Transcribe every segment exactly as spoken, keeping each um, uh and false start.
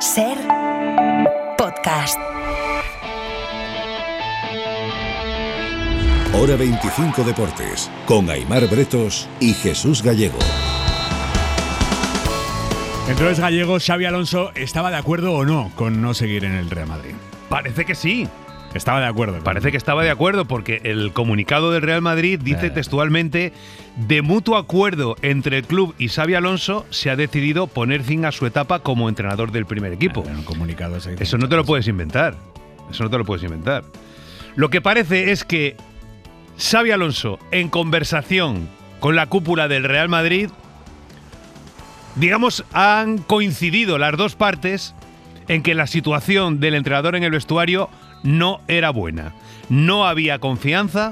Ser podcast. Hora veinticinco Deportes, con Aimar Bretos y Jesús Gallego. Entonces, Gallego, ¿Xabi Alonso estaba de acuerdo o no con no seguir en el Real Madrid? Parece que sí. Estaba de acuerdo. Parece que estaba de acuerdo porque el comunicado del Real Madrid dice eh. textualmente: de mutuo acuerdo entre el club y Xabi Alonso se ha decidido poner fin a su etapa como entrenador del primer equipo. Eh, un comunicado ese Eso no te lo puedes inventar. Eso no te lo puedes inventar. Lo que parece es que Xabi Alonso, en conversación con la cúpula del Real Madrid, digamos, han coincidido las dos partes en que la situación del entrenador en el vestuario no era buena. No había confianza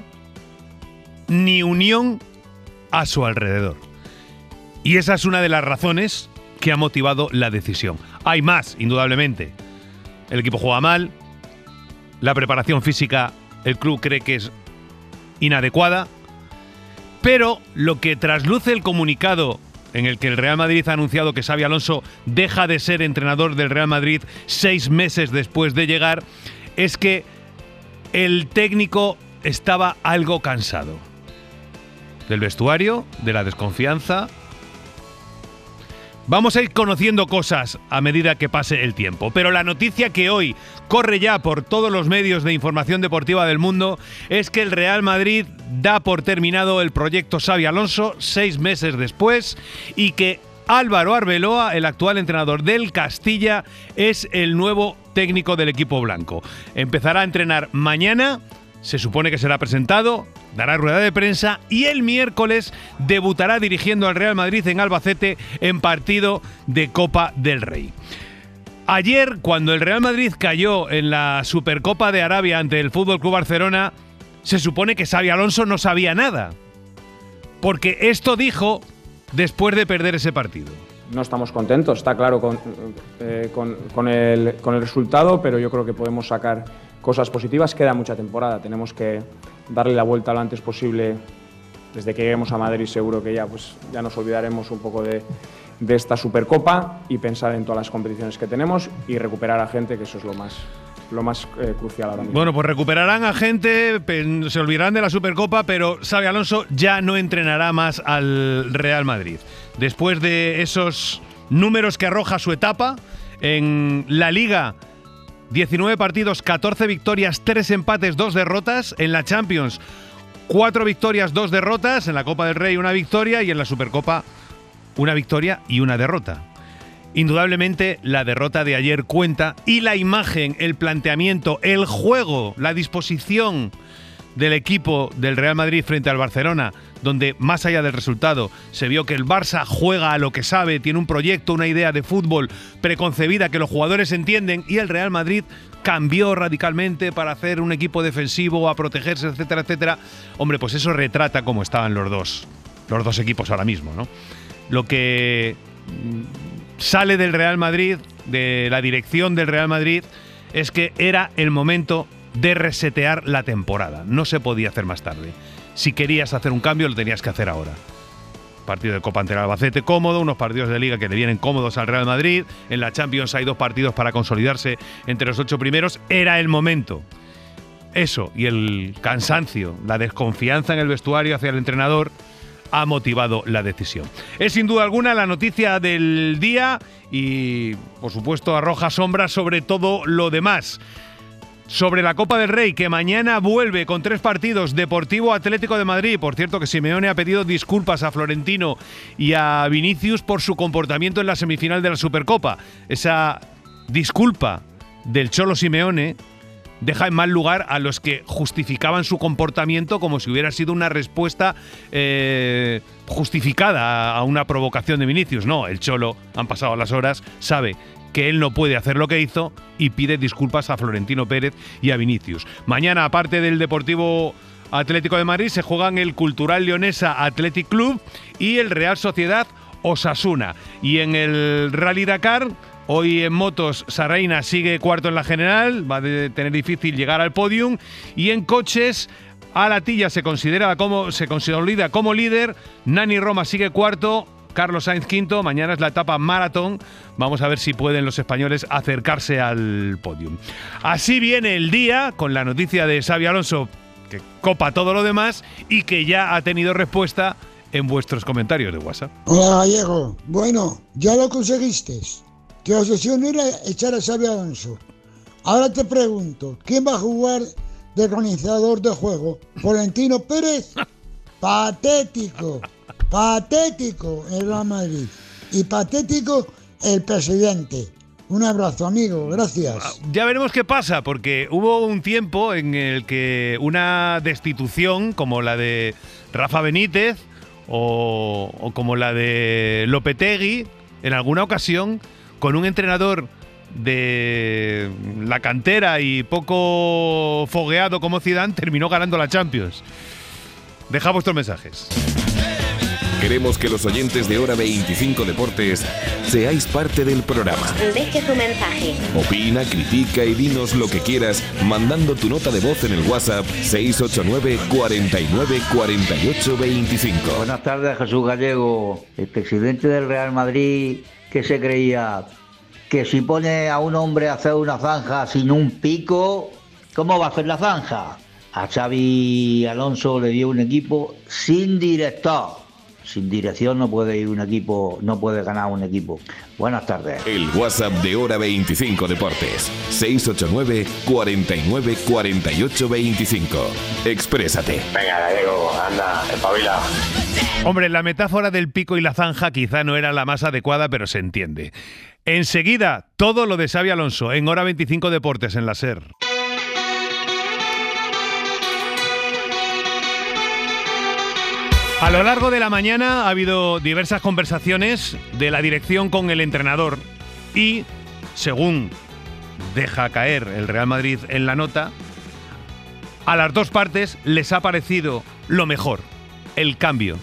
ni unión a su alrededor. Y esa es una de las razones que ha motivado la decisión. Hay más, indudablemente. El equipo juega mal, la preparación física, el club cree que es inadecuada, pero lo que trasluce el comunicado en el que el Real Madrid ha anunciado que Xabi Alonso deja de ser entrenador del Real Madrid seis meses después de llegar, es que el técnico estaba algo cansado del vestuario, de la desconfianza. Vamos a ir conociendo cosas a medida que pase el tiempo, pero la noticia que hoy corre ya por todos los medios de información deportiva del mundo es que el Real Madrid da por terminado el proyecto Xabi Alonso seis meses después y que Álvaro Arbeloa, el actual entrenador del Castilla, es el nuevo técnico del equipo blanco. Empezará a entrenar mañana, se supone que será presentado, dará rueda de prensa y el miércoles debutará dirigiendo al Real Madrid en Albacete en partido de Copa del Rey. Ayer, cuando el Real Madrid cayó en la Supercopa de Arabia ante el F C Barcelona, se supone que Xabi Alonso no sabía nada, porque esto dijo después de perder ese partido. No estamos contentos, está claro, con, eh, con, con, el, con el resultado, pero yo creo que podemos sacar cosas positivas. Queda mucha temporada, tenemos que darle la vuelta lo antes posible. Desde que lleguemos a Madrid seguro que ya, pues, ya nos olvidaremos un poco de, de esta Supercopa y pensar en todas las competiciones que tenemos y recuperar a gente, que eso es lo más, lo más eh, crucial ahora mismo. Bueno, pues recuperarán a gente, se olvidarán de la Supercopa, pero Xabi Alonso ya no entrenará más al Real Madrid. Después de esos números que arroja su etapa en la Liga, diecinueve partidos, catorce victorias, tres empates, dos derrotas. En la Champions, cuatro victorias, dos derrotas. En la Copa del Rey, una victoria. Y en la Supercopa, una victoria y una derrota. Indudablemente, la derrota de ayer cuenta, y la imagen, el planteamiento, el juego, la disposición del equipo del Real Madrid frente al Barcelona, donde más allá del resultado se vio que el Barça juega a lo que sabe, tiene un proyecto, una idea de fútbol preconcebida que los jugadores entienden, y el Real Madrid cambió radicalmente para hacer un equipo defensivo, a protegerse, etcétera, etcétera. Hombre, pues eso retrata cómo estaban los dos, los dos equipos ahora mismo, ¿no? Lo que sale del Real Madrid, de la dirección del Real Madrid, es que era el momento de resetear la temporada. No se podía hacer más tarde. Si querías hacer un cambio, lo tenías que hacer ahora. Partido de Copa ante el Albacete cómodo, unos partidos de Liga que le vienen cómodos al Real Madrid. En la Champions hay dos partidos para consolidarse entre los ocho primeros. Era el momento. Eso y el cansancio, la desconfianza en el vestuario hacia el entrenador ha motivado la decisión. Es sin duda alguna la noticia del día y, por supuesto, arroja sombras sobre todo lo demás. Sobre la Copa del Rey, que mañana vuelve con tres partidos: Deportivo Atlético de Madrid. Por cierto, que Simeone ha pedido disculpas a Florentino y a Vinicius por su comportamiento en la semifinal de la Supercopa. Esa disculpa del Cholo Simeone deja en mal lugar a los que justificaban su comportamiento como si hubiera sido una respuesta eh, justificada a una provocación de Vinicius. No, el Cholo, han pasado las horas, sabe que él no puede hacer lo que hizo y pide disculpas a Florentino Pérez y a Vinicius. Mañana, aparte del Deportivo Atlético de Madrid, se juegan el Cultural Leonesa Athletic Club y el Real Sociedad Osasuna. Y en el Rally Dakar, hoy en motos, Sarraina sigue cuarto en la general, va a tener difícil llegar al podium. Y en coches, Alatilla se considera como, se consolida como líder, Nani Roma sigue cuarto, Carlos Sainz quinto, mañana es la etapa maratón. Vamos a ver si pueden los españoles acercarse al podium. Así viene el día con la noticia de Xabi Alonso, que copa todo lo demás y que ya ha tenido respuesta en vuestros comentarios de WhatsApp. Hola Gallego, bueno, ya lo conseguiste. Tu obsesión era echar a Xabi Alonso. Ahora te pregunto, ¿quién va a jugar de organizador de juego? ¿Florentino Pérez? Patético, patético el Real Madrid y patético el presidente. Un abrazo, amigo, gracias. Ya veremos qué pasa, porque hubo un tiempo en el que una destitución como la de Rafa Benítez o, o como la de Lopetegui, en alguna ocasión, con un entrenador de la cantera y poco fogueado como Zidane, terminó ganando la Champions. Deja vuestros mensajes. Queremos que los oyentes de Hora veinticinco Deportes seáis parte del programa. Deje su mensaje. Opina, critica y dinos lo que quieras mandando tu nota de voz en el WhatsApp seis ocho nueve, cuarenta y nueve, cuarenta y ocho, veinticinco. Buenas tardes, Jesús Gallego. El presidente del Real Madrid, que se creía que si pone a un hombre a hacer una zanja sin un pico, ¿cómo va a hacer la zanja? A Xabi Alonso le dio un equipo sin director. Sin dirección no puede ir un equipo, no puede ganar un equipo. Buenas tardes. El WhatsApp de Hora veinticinco Deportes seis ocho nueve, cuarenta y nueve, cuarenta y ocho, veinticinco. Exprésate. Venga, Gallego, anda, espabila. Hombre, la metáfora del pico y la zanja quizá no era la más adecuada, pero se entiende. Enseguida, todo lo de Xabi Alonso en Hora veinticinco Deportes en la SER. A lo largo de la mañana ha habido diversas conversaciones de la dirección con el entrenador y, según deja caer el Real Madrid en la nota, a las dos partes les ha parecido lo mejor, el cambio.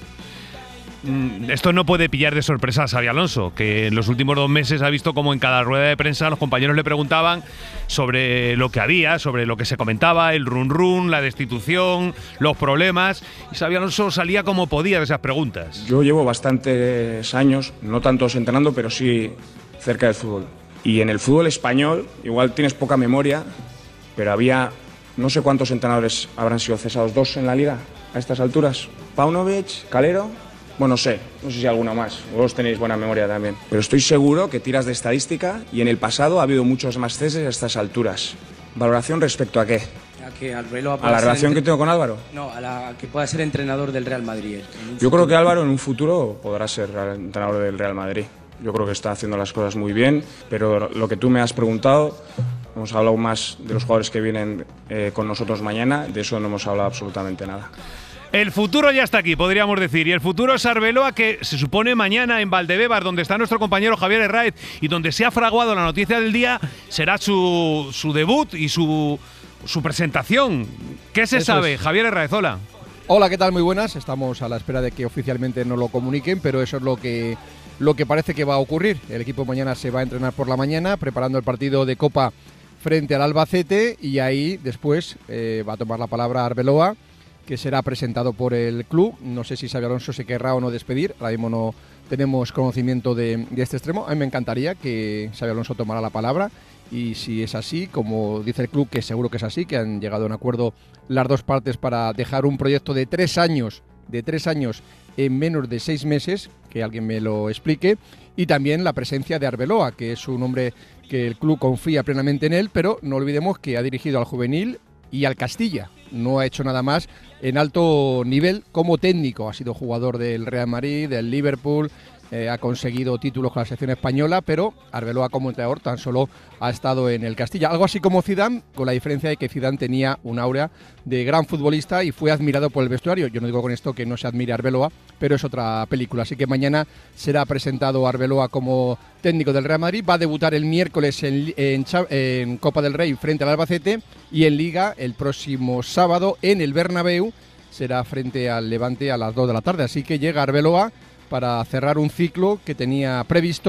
Esto no puede pillar de sorpresa a Xabi Alonso, que en los últimos dos meses ha visto como en cada rueda de prensa los compañeros le preguntaban sobre lo que había, sobre lo que se comentaba, el run run, la destitución, los problemas, y Xabi Alonso salía como podía de esas preguntas. Yo llevo bastantes años, no tantos entrenando, pero sí cerca del fútbol. Y en el fútbol español, igual tienes poca memoria, pero había no sé cuántos entrenadores habrán sido cesados, dos en la liga a estas alturas. Paunovic, Calero. Bueno, no sé, no sé si alguno más, vos tenéis buena memoria también. Pero estoy seguro que tiras de estadística y en el pasado ha habido muchos más ceses a estas alturas. ¿Valoración respecto a qué? A, que Arbeloa ¿A la relación entre... que tengo con Álvaro? No, a, la, a que pueda ser entrenador del Real Madrid. Yo futuro... creo que Álvaro en un futuro podrá ser entrenador del Real Madrid. Yo creo que está haciendo las cosas muy bien, pero lo que tú me has preguntado, hemos hablado más de los jugadores que vienen eh, con nosotros mañana, de eso no hemos hablado absolutamente nada. El futuro ya está aquí, podríamos decir, y el futuro es Arbeloa, que se supone mañana en Valdebebas, donde está nuestro compañero Javier Herráez y donde se ha fraguado la noticia del día, será su, su debut y su, su presentación. ¿Qué se Eso sabe? Es. Javier Herráez, hola. Hola, ¿qué tal? Muy buenas. Estamos a la espera de que oficialmente nos lo comuniquen, pero eso es lo que, lo que parece que va a ocurrir. El equipo mañana se va a entrenar por la mañana, preparando el partido de Copa frente al Albacete, y ahí después eh, va a tomar la palabra Arbeloa, que será presentado por el club. No sé si Xabi Alonso se querrá o no despedir, ahora mismo no tenemos conocimiento de, de este extremo. A mí me encantaría que Xabi Alonso tomara la palabra, y si es así, como dice el club, que seguro que es así, que han llegado a un acuerdo las dos partes para dejar un proyecto de tres años, de tres años en menos de seis meses, que alguien me lo explique, y también la presencia de Arbeloa, que es un hombre que el club confía plenamente en él, pero no olvidemos que ha dirigido al juvenil y al Castilla. No ha hecho nada más en alto nivel como técnico. Ha sido jugador del Real Madrid, del Liverpool, eh, ha conseguido títulos con la selección española, pero Arbeloa como entrenador tan solo ha estado en el Castilla. Algo así como Zidane, con la diferencia de que Zidane tenía un aura de gran futbolista y fue admirado por el vestuario. Yo no digo con esto que no se admire a Arbeloa, pero es otra película. Así que mañana será presentado Arbeloa como técnico del Real Madrid. Va a debutar el miércoles en, en, en Copa del Rey frente al Albacete, y en Liga el próximo sábado en el Bernabéu será frente al Levante a las dos de la tarde. Así que llega Arbeloa para cerrar un ciclo que tenía previsto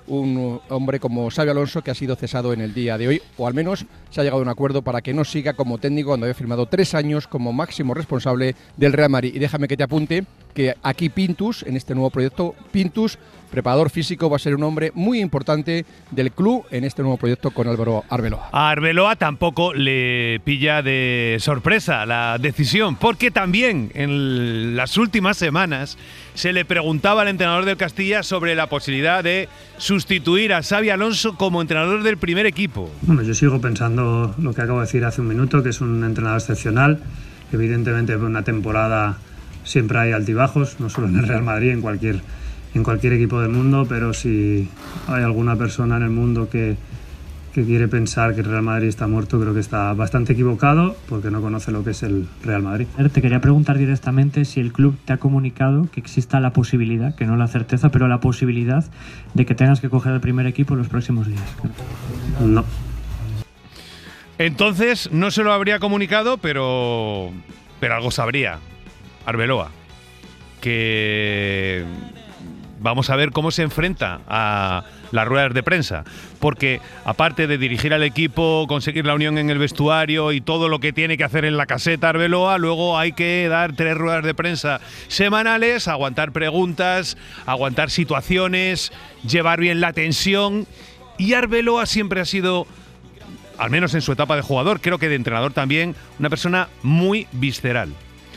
un hombre como Xabi Alonso, que ha sido cesado en el día de hoy, o al menos se ha llegado a un acuerdo para que no siga como técnico cuando había firmado tres años como máximo responsable del Real Madrid. Y déjame que te apunte que aquí Pintus, en este nuevo proyecto, Pintus, preparador físico, va a ser un hombre muy importante del club en este nuevo proyecto con Álvaro Arbeloa. A Arbeloa tampoco le pilla de sorpresa la decisión, porque también en las últimas semanas se le preguntaba al entrenador del Castilla sobre la posibilidad de sustituir a Xabi Alonso como entrenador del primer equipo. Bueno, yo sigo pensando lo que acabo de decir hace un minuto, que es un entrenador excepcional. Evidentemente, en una temporada siempre hay altibajos, no solo en el Real Madrid, en cualquier en cualquier equipo del mundo, pero si hay alguna persona en el mundo que, que quiere pensar que el Real Madrid está muerto, creo que está bastante equivocado porque no conoce lo que es el Real Madrid. Te quería preguntar directamente si el club te ha comunicado que exista la posibilidad, que no la certeza, pero la posibilidad de que tengas que coger el primer equipo en los próximos días. No. Entonces no se lo habría comunicado, pero, pero algo sabría Arbeloa, que vamos a ver cómo se enfrenta a las ruedas de prensa, porque aparte de dirigir al equipo, conseguir la unión en el vestuario y todo lo que tiene que hacer en la caseta Arbeloa, luego hay que dar tres ruedas de prensa semanales, aguantar preguntas, aguantar situaciones, llevar bien la tensión, y Arbeloa siempre ha sido, al menos en su etapa de jugador, creo que de entrenador también, una persona muy visceral.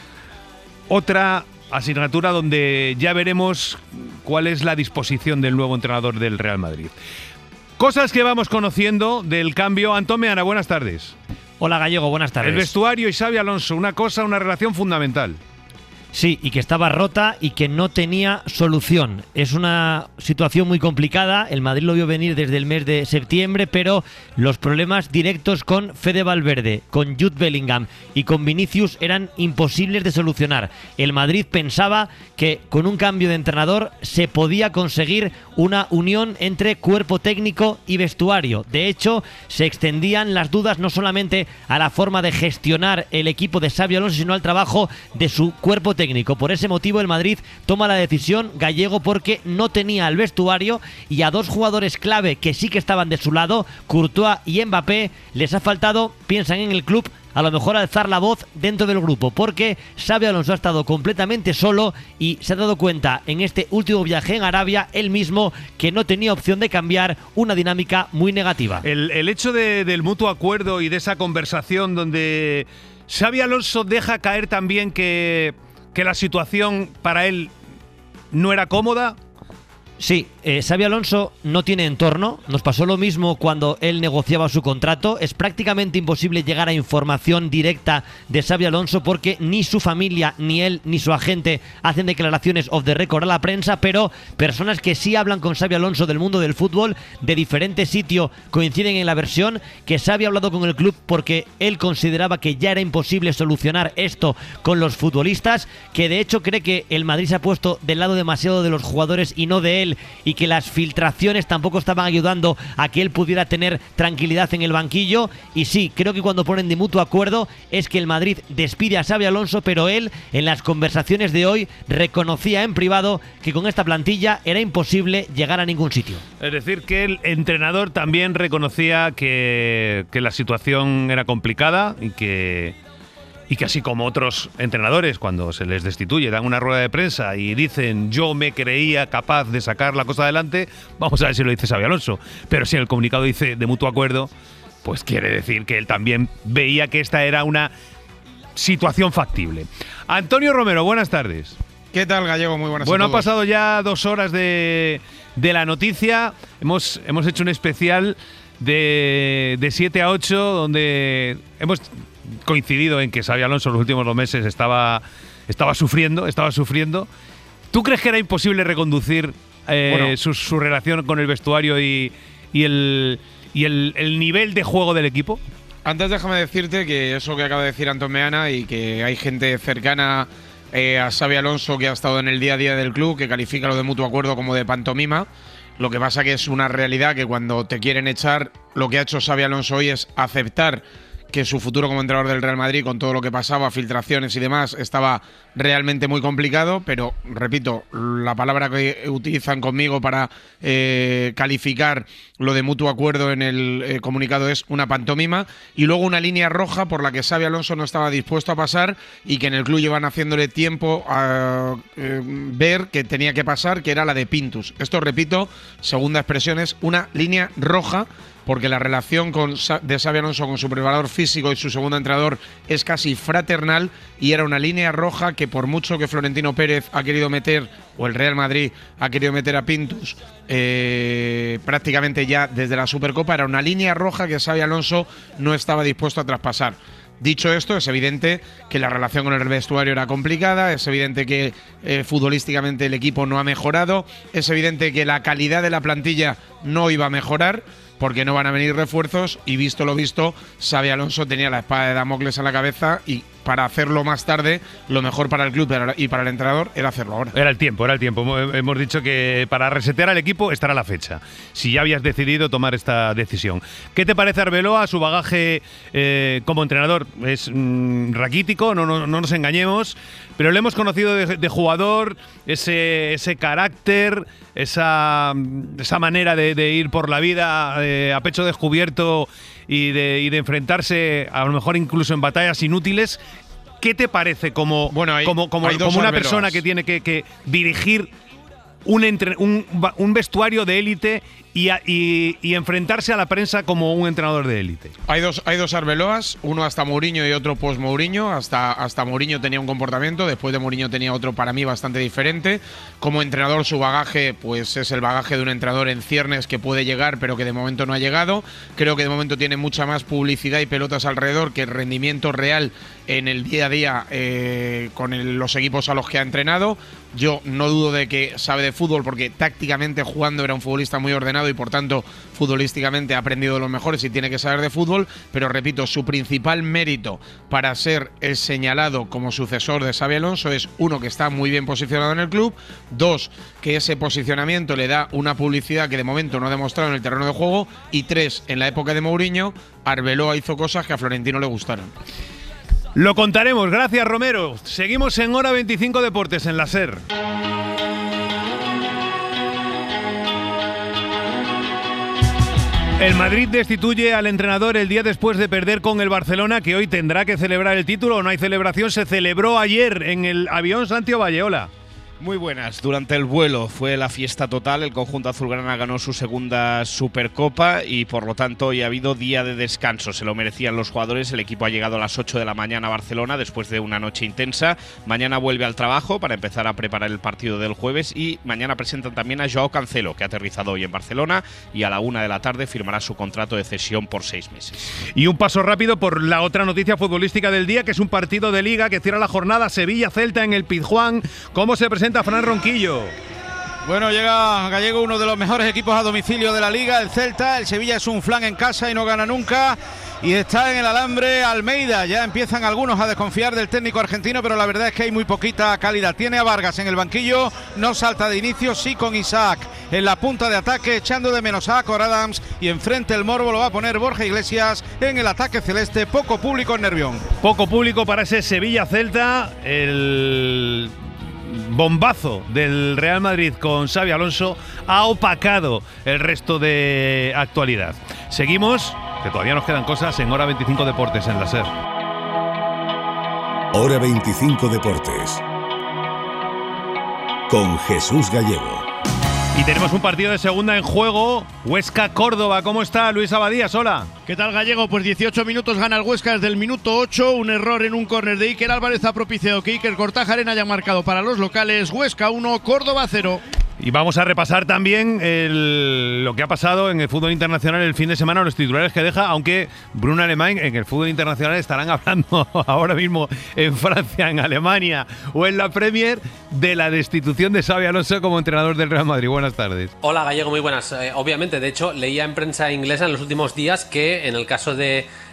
Otra asignatura donde ya veremos cuál es la disposición del nuevo entrenador del Real Madrid. Cosas que vamos conociendo del cambio. Antón Meana, buenas tardes. Hola Gallego, buenas tardes. El vestuario y Xabi Alonso, una cosa, una relación fundamental. Sí, y que estaba rota y que no tenía solución. Es una situación muy complicada. El Madrid lo vio venir desde el mes de septiembre, pero los problemas directos con Fede Valverde, con Jude Bellingham y con Vinicius eran imposibles de solucionar. El Madrid pensaba que con un cambio de entrenador se podía conseguir una unión entre cuerpo técnico y vestuario. De hecho, se extendían las dudas no solamente a la forma de gestionar el equipo de Xabi Alonso, sino al trabajo de su cuerpo técnico. Por ese motivo el Madrid toma la decisión, Gallego, porque no tenía al vestuario y a dos jugadores clave que sí que estaban de su lado, Courtois y Mbappé, les ha faltado, piensan en el club, a lo mejor alzar la voz dentro del grupo, porque Xabi Alonso ha estado completamente solo y se ha dado cuenta en este último viaje en Arabia él mismo que no tenía opción de cambiar una dinámica muy negativa. El, el hecho de, del mutuo acuerdo y de esa conversación donde Xabi Alonso deja caer también que que la situación para él no era cómoda. Sí, eh, Xabi Alonso no tiene entorno. Nos pasó lo mismo cuando él negociaba su contrato. Es prácticamente imposible llegar a información directa de Xabi Alonso porque ni su familia, ni él, ni su agente hacen declaraciones off the record a la prensa, pero personas que sí hablan con Xabi Alonso del mundo del fútbol, de diferentes sitios, coinciden en la versión que Xabi ha hablado con el club porque él consideraba que ya era imposible solucionar esto con los futbolistas, que de hecho cree que el Madrid se ha puesto del lado demasiado de los jugadores y no de él, y que las filtraciones tampoco estaban ayudando a que él pudiera tener tranquilidad en el banquillo. Y sí, creo que cuando ponen de mutuo acuerdo es que el Madrid despide a Xabi Alonso, pero él en las conversaciones de hoy reconocía en privado que con esta plantilla era imposible llegar a ningún sitio. Es decir, que el entrenador también reconocía que, que la situación era complicada y que Y que así como otros entrenadores, cuando se les destituye, dan una rueda de prensa y dicen yo me creía capaz de sacar la cosa adelante, vamos a ver si lo dice Xabi Alonso. Pero si el comunicado dice de mutuo acuerdo, pues quiere decir que él también veía que esta era una situación factible. Antonio Romero, buenas tardes. ¿Qué tal, Gallego? Muy buenas Bueno, a han todos. pasado ya dos horas de, de la noticia. Hemos, hemos hecho un especial de, de siete a ocho donde hemos coincidido en que Xabi Alonso en los últimos dos meses estaba, estaba sufriendo, estaba sufriendo. ¿Tú crees que era imposible reconducir eh, bueno, su, su relación con el vestuario y, y, el, y el, el nivel de juego del equipo? Antes déjame decirte que eso que acaba de decir Antón Meana y que hay gente cercana eh, a Xabi Alonso que ha estado en el día a día del club, que califica lo de mutuo acuerdo como de pantomima. Lo que pasa que es una realidad que cuando te quieren echar, lo que ha hecho Xabi Alonso hoy es aceptar que su futuro como entrenador del Real Madrid, con todo lo que pasaba, filtraciones y demás, estaba realmente muy complicado, pero repito, la palabra que utilizan conmigo para eh, calificar lo de mutuo acuerdo en el eh, comunicado es una pantomima, y luego una línea roja por la que Xabi Alonso no estaba dispuesto a pasar y que en el club llevan haciéndole tiempo a eh, ver que tenía que pasar, que era la de Pintus. Esto, repito, segunda expresión, es una línea roja, porque la relación con, de Xabi Alonso con su preparador físico y su segundo entrenador es casi fraternal, y era una línea roja que, por mucho que Florentino Pérez ha querido meter, o el Real Madrid ha querido meter a Pintus eh, prácticamente ya desde la Supercopa, era una línea roja que Xabi Alonso no estaba dispuesto a traspasar. Dicho esto, es evidente que la relación con el vestuario era complicada, es evidente que eh, futbolísticamente el equipo no ha mejorado, es evidente que la calidad de la plantilla no iba a mejorar, porque no van a venir refuerzos, y visto lo visto, Xabi Alonso tenía la espada de Damocles en la cabeza, y para hacerlo más tarde, lo mejor para el club y para el entrenador era hacerlo ahora. Era el tiempo, era el tiempo. Hemos dicho que para resetear al equipo estará la fecha, si ya habías decidido tomar esta decisión. ¿Qué te parece Arbeloa? Su bagaje eh, como entrenador es mmm, raquítico, no, no, no nos engañemos, pero lo hemos conocido de, de jugador, ese, ese carácter, esa, esa manera de, de ir por la vida eh, a pecho descubierto y de, y de enfrentarse a lo mejor incluso en batallas inútiles. ¿Qué te parece como, bueno, hay, como, como, como una persona que tiene que, que dirigir un, entre, un, un vestuario de élite y, y, y enfrentarse a la prensa como un entrenador de élite? Hay dos, hay dos Arbeloas, uno hasta Mourinho y otro post Mourinho. Hasta, hasta Mourinho tenía un comportamiento, después de Mourinho tenía otro, para mí bastante diferente. Como entrenador, su bagaje pues es el bagaje de un entrenador en ciernes que puede llegar, pero que de momento no ha llegado. Creo que de momento tiene mucha más publicidad y pelotas alrededor que el rendimiento real en el día a día eh, con el, los equipos a los que ha entrenado. Yo no dudo de que sabe de fútbol, porque tácticamente jugando era un futbolista muy ordenado y por tanto futbolísticamente ha aprendido de los mejores y tiene que saber de fútbol, pero repito, su principal mérito para ser el señalado como sucesor de Xabi Alonso es, uno, que está muy bien posicionado en el club, dos, que ese posicionamiento le da una publicidad que de momento no ha demostrado en el terreno de juego, y tres, en la época de Mourinho, Arbeloa hizo cosas que a Florentino le gustaron. Lo contaremos, gracias Romero. Seguimos en Hora veinticinco Deportes en la SER. El Madrid destituye al entrenador el día después de perder con el Barcelona, que hoy tendrá que celebrar el título. No hay celebración, se celebró ayer en el avión Santiago Valleola. Muy buenas. Durante el vuelo fue la fiesta total. El conjunto azulgrana ganó su segunda Supercopa y por lo tanto hoy ha habido día de descanso. Se lo merecían los jugadores. El equipo ha llegado a las ocho de la mañana a Barcelona después de una noche intensa. Mañana vuelve al trabajo para empezar a preparar el partido del jueves, y mañana presentan también a Joao Cancelo, que ha aterrizado hoy en Barcelona, y a la una de la tarde firmará su contrato de cesión por seis meses. Y un paso rápido por la otra noticia futbolística del día, que es un partido de Liga que cierra la jornada. Sevilla-Celta en el Pizjuán. ¿Cómo se presenta Fran Ronquillo? Bueno, llega Gallego, uno de los mejores equipos a domicilio de la Liga, el Celta. El Sevilla es un flan en casa y no gana nunca, y está en el alambre Almeida. Ya empiezan algunos a desconfiar del técnico argentino, pero la verdad es que hay muy poquita calidad. Tiene a Vargas en el banquillo, no salta de inicio, sí con Isaac en la punta de ataque, echando de menos a Acor Adams, y enfrente el morbo lo va a poner Borja Iglesias en el ataque celeste. Poco público en Nervión. Poco público para ese Sevilla-Celta. El bombazo del Real Madrid con Xabi Alonso ha opacado el resto de actualidad. Seguimos, que todavía nos quedan cosas en Hora veinticinco Deportes en la SER. Hora veinticinco Deportes con Jesús Gallego. Y tenemos un partido de segunda en juego. Huesca-Córdoba. ¿Cómo está Luis Abadías? Hola. ¿Qué tal, Gallego? Pues dieciocho minutos gana el Huesca desde el minuto ocho. Un error en un córner de Iker Álvarez ha propiciado que Iker Kortajarena haya marcado para los locales. Huesca uno, Córdoba cero. Y vamos a repasar también el, lo que ha pasado en el fútbol internacional el fin de semana, los titulares que deja, aunque Bruno Alemán en el fútbol internacional estarán hablando ahora mismo en Francia, en Alemania o en la Premier de la destitución de Xabi Alonso como entrenador del Real Madrid. Buenas tardes. Hola, Gallego, muy buenas. Eh, obviamente, de hecho, leía en prensa inglesa en los últimos días que en el caso de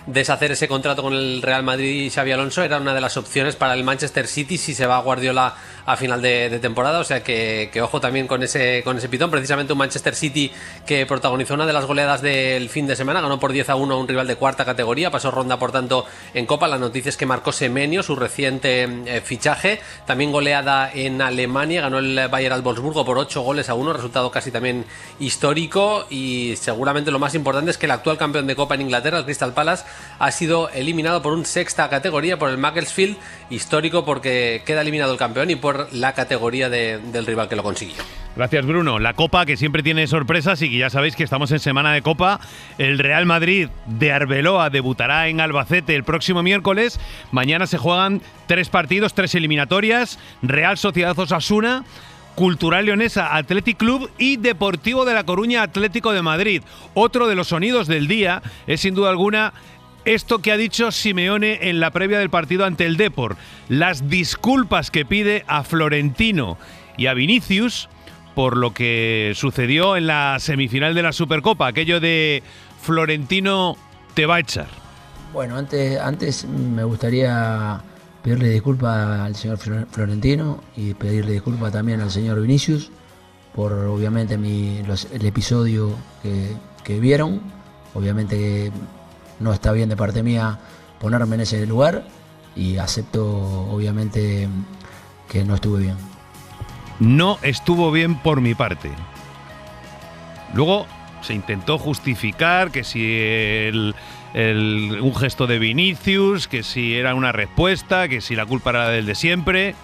deshacer ese contrato con el Real Madrid y Xabi Alonso, era una de las opciones para el Manchester City si se va a Guardiola a final de, de temporada, o sea que, que ojo también con ese, con ese pitón. Precisamente un Manchester City que protagonizó una de las goleadas del fin de semana, ganó por diez a uno a un rival de cuarta categoría, pasó ronda por tanto en Copa. La noticia es que marcó Semenyo, su reciente eh, fichaje, también goleada en Alemania, ganó el Bayer al Wolfsburgo por ocho goles a uno, resultado casi también histórico, y seguramente lo más importante es que el actual campeón de Copa en Inglaterra, el Crystal Palace, ha sido eliminado por un sexta categoría, por el Macclesfield, histórico porque queda eliminado el campeón y por la categoría de, del rival que lo consiguió. Gracias, Bruno. La Copa, que siempre tiene sorpresas y que ya sabéis que estamos en semana de Copa. El Real Madrid de Arbeloa debutará en Albacete el próximo miércoles. Mañana se juegan tres partidos, tres eliminatorias. Real Sociedad Osasuna, Cultural Leonesa Athletic Club y Deportivo de La Coruña Atlético de Madrid. Otro de los sonidos del día es sin duda alguna esto que ha dicho Simeone en la previa del partido ante el Depor. Las disculpas que pide a Florentino y a Vinicius por lo que sucedió en la semifinal de la Supercopa, aquello de Florentino te va a echar. Bueno, antes, antes me gustaría pedirle disculpas al señor Florentino y pedirle disculpas también al señor Vinicius por obviamente mi, los, el episodio que, que vieron. Obviamente que no está bien de parte mía ponerme en ese lugar y acepto obviamente que no estuve bien. No estuvo bien por mi parte. Luego se intentó justificar que si el, el, un gesto de Vinicius, que si era una respuesta, que si la culpa era del de siempre.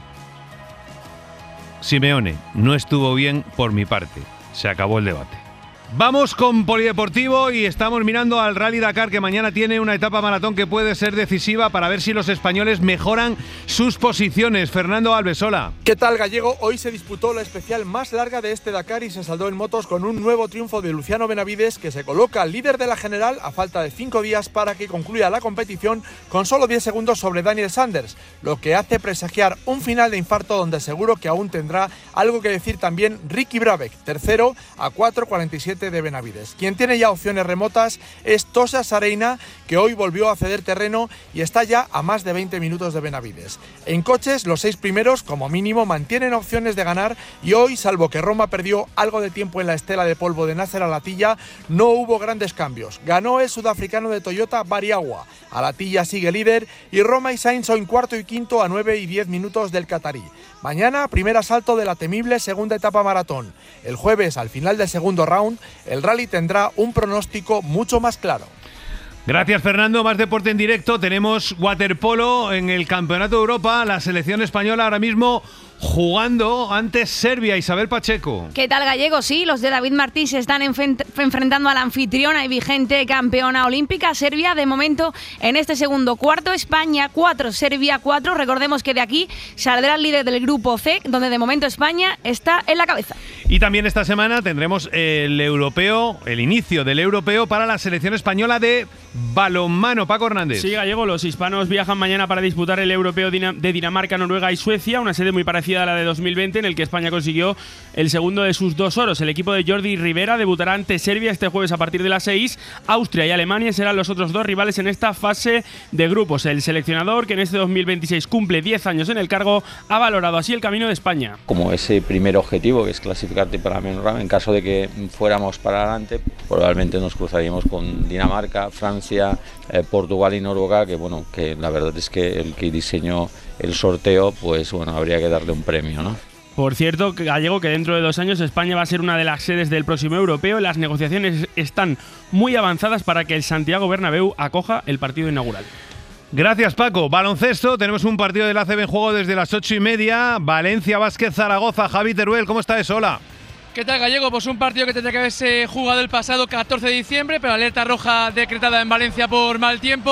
Simeone, no estuvo bien por mi parte. Se acabó el debate. Vamos con Polideportivo y estamos mirando al Rally Dakar, que mañana tiene una etapa maratón que puede ser decisiva para ver si los españoles mejoran sus posiciones. Fernando Alves, hola. ¿Qué tal, Gallego? Hoy se disputó la especial más larga de este Dakar y se saldó en motos con un nuevo triunfo de Luciano Benavides, que se coloca líder de la general a falta de cinco días para que concluya la competición con solo diez segundos sobre Daniel Sanders, lo que hace presagiar un final de infarto donde seguro que aún tendrá algo que decir también Ricky Brabec, tercero a cuatro cuarenta y siete de Benavides. Quien tiene ya opciones remotas es Tosa Sareina, que hoy volvió a ceder terreno y está ya a más de veinte minutos de Benavides. En coches, los seis primeros, como mínimo, mantienen opciones de ganar y hoy, salvo que Roma perdió algo de tiempo en la estela de polvo de Nasser Al-Attiyah, no hubo grandes cambios. Ganó el sudafricano de Toyota Bariagua. Al-Attiyah sigue líder y Roma y Sainz son cuarto y quinto a nueve y diez minutos del catarí. Mañana, primer asalto de la temible segunda etapa maratón. El jueves, al final del segundo round, el rally tendrá un pronóstico mucho más claro. Gracias, Fernando. Más deporte en directo. Tenemos waterpolo en el Campeonato de Europa. La selección española ahora mismo jugando ante Serbia. Isabel Pacheco. ¿Qué tal, Gallego? Sí, los de David Martí se están enfrent- enfrentando a la anfitriona y vigente campeona olímpica, Serbia. De momento, en este segundo cuarto, España cuatro, Serbia cuatro. Recordemos que de aquí saldrá el líder del grupo C, donde de momento España está en la cabeza. Y también esta semana tendremos el europeo, el inicio del europeo para la selección española de balonmano. Paco Hernández. Sí, Gallego, los hispanos viajan mañana para disputar el europeo de Dinamarca, Noruega y Suecia, una sede muy parecida a la de dos mil veinte, en el que España consiguió el segundo de sus dos oros. El equipo de Jordi Rivera debutará ante Serbia este jueves a partir de las seis. Austria y Alemania serán los otros dos rivales en esta fase de grupos. El seleccionador, que en este dos mil veintiséis cumple diez años en el cargo, ha valorado así el camino de España. Como ese primer objetivo, que es clasificarte para menor RAM, en caso de que fuéramos para adelante, probablemente nos cruzaríamos con Dinamarca, Francia, eh, Portugal y Noruega, que bueno, que la verdad es que el que diseñó el sorteo, pues bueno, habría que darle un premio, ¿no? Por cierto, Gallego, que dentro de dos años España va a ser una de las sedes del próximo europeo. Las negociaciones están muy avanzadas para que el Santiago Bernabéu acoja el partido inaugural. Gracias, Paco. Baloncesto, tenemos un partido del A C B en juego desde las ocho y media. Valencia, Vázquez, Zaragoza. Javi Teruel, ¿cómo está eso? Hola. ¿Qué tal, Gallego? Pues un partido que tendría que haberse jugado el pasado catorce de diciembre, pero alerta roja decretada en Valencia por mal tiempo.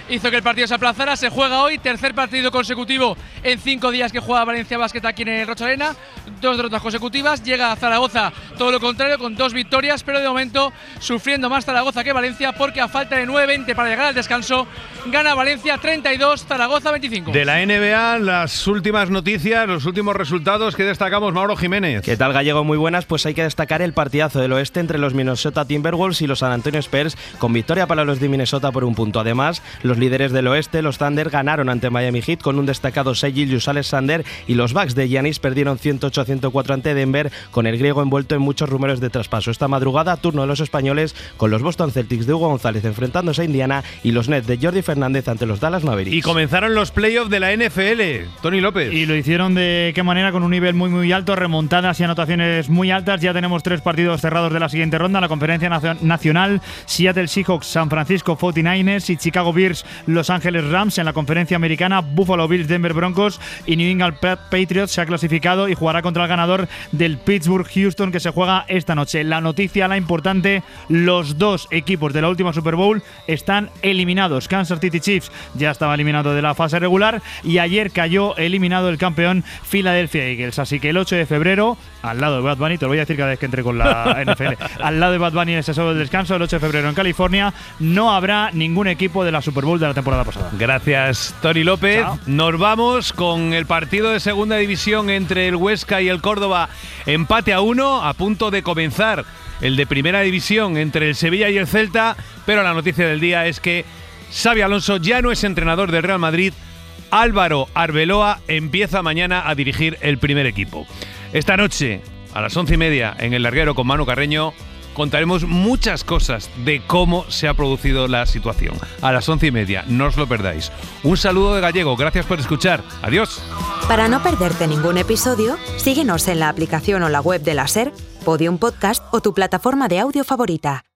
hizo que el partido se aplazara. Se juega hoy, tercer partido consecutivo en cinco días que juega Valencia Basket aquí en el Rocha Arena. Dos derrotas consecutivas. Llega a Zaragoza todo lo contrario, con dos victorias, pero de momento sufriendo más Zaragoza que Valencia, porque a falta de nueve veinte para llegar al descanso, gana Valencia treinta y dos, Zaragoza veinticinco. De la N B A, las últimas noticias, los últimos resultados que destacamos, Mauro Jiménez. ¿Qué tal, Gallego? Muy buenas. Pues hay que destacar el partidazo del oeste entre los Minnesota Timberwolves y los San Antonio Spurs, con victoria para los de Minnesota por un punto. Además, los líderes del oeste, los Thunder, ganaron ante Miami Heat con un destacado Shai Gilgeous-Alexander, y los Bucks de Giannis perdieron ciento ocho a ciento cuatro ante Denver, con el griego envuelto en muchos rumores de traspaso. Esta madrugada, turno de los españoles, con los Boston Celtics de Hugo González enfrentándose a Indiana y los Nets de Jordi Fernández ante los Dallas Mavericks. Y comenzaron los playoffs de la N F L. Tony López. Y lo hicieron de qué manera, con un nivel muy muy alto, remontadas y anotaciones muy altas. Ya tenemos tres partidos cerrados de la siguiente ronda. La conferencia nacional: Seattle Seahawks, San Francisco cuarenta y nueve ers y Chicago Bears, Los Ángeles Rams. En la conferencia americana, Buffalo Bills, Denver Broncos y New England Patriots se ha clasificado y jugará contra el ganador del Pittsburgh Houston, que se juega esta noche. La noticia, la importante: los dos equipos de la última Super Bowl están eliminados. Kansas City Chiefs ya estaba eliminado de la fase regular y ayer cayó eliminado el campeón Philadelphia Eagles. Así que el ocho de febrero, al lado de Bad Bunny, te lo voy a decir cada vez que entre con la N F L, al lado de Bad Bunny en ese sábado del descanso, el ocho de febrero en California, no habrá ningún equipo de la Super Bowl de la temporada pasada. Gracias, Tony López. Chao. Nos vamos con el partido de segunda división entre el Huesca y el Córdoba. Empate a uno, a punto de comenzar el de primera división entre el Sevilla y el Celta, pero la noticia del día es que Xabi Alonso ya no es entrenador del Real Madrid. Álvaro Arbeloa empieza mañana a dirigir el primer equipo. Esta noche, a las once y media, en el Larguero con Manu Carreño, contaremos muchas cosas de cómo se ha producido la situación. A las once y media, no os lo perdáis. Un saludo de Gallego, gracias por escuchar. Adiós. Para no perderte ningún episodio, síguenos en la aplicación o la web de la SER, Podium Podcast o tu plataforma de audio favorita.